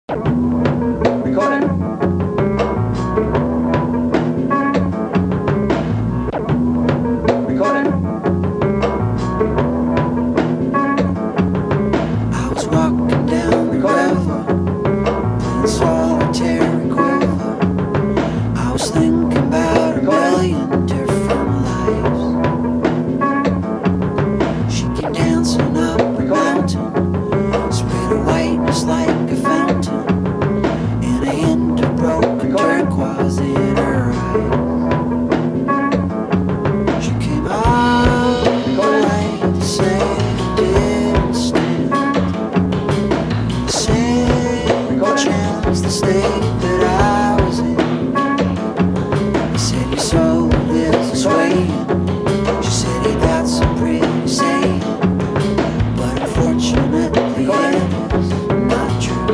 Record it. Record it. I was walking down the river, playing solitary quiver. I was thinking about a million different lives. She came dancing up a mountain, sprayed her whiteness like a fountain, and I ended up broken turquoise in her eyes. She came out like the sand didn't stand. The same chance the state that I was in. I said your soul is swaying. She said hey, that's a pretty saying, but unfortunately it is not true.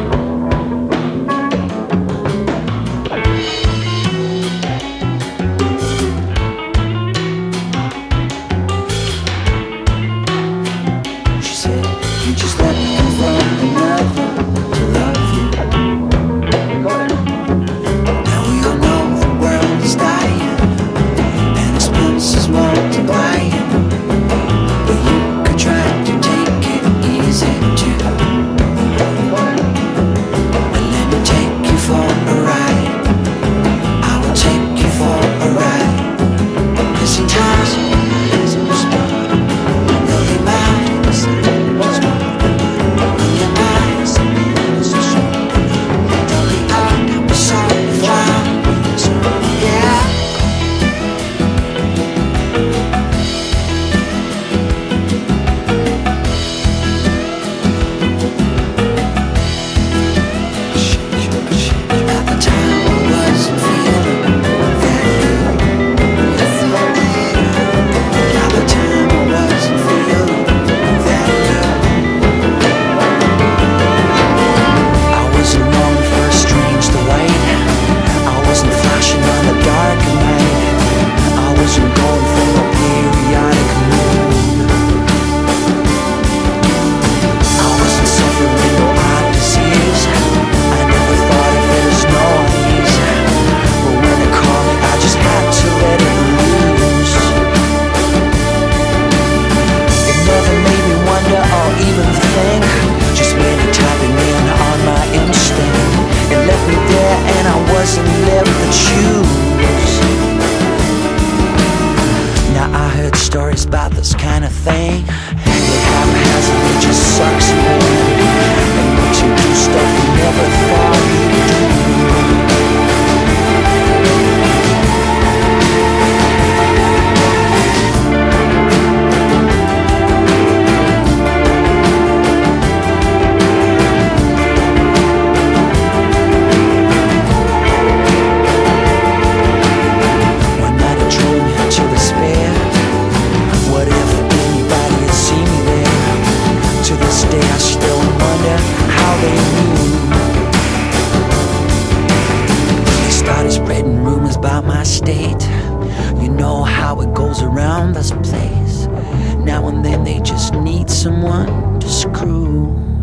She said you just let me come from another to love you. Record it. Now we all know the world is dying and expenses multiplying, but you could try to take it easy too. Record it. And let me take you for a ride. I will take you for a ride. 'Cause in times there's no spot. They'll be mine, it's no spot. On your mind, it's no spot. They'll be out, I'm sorry fly. So yeah. At the time I wasn't feeling that good. At the time I wasn't feeling that good. I wasn't long for a strange delight. I wasn't flashing on the dark of night. I wasn't going for a periodic moon. I wasn't suffering no odd disease. I never thought of it as noise, but when it called me, I just had to let it loose. It never made me wonder or even think, just made me tapping in on my instinct. It left me there and I wasn't left to choose. Now I heard stories about this kind of thing. It haphazardly just sucks you in and makes you do stuff you never thought you'd do. One night I drove me to despair. What if anybody had seen me there? To this day I still wonder how they knew. They started spreading rumors about my state. You know how it goes around this place. Now and then they just need someone to screw.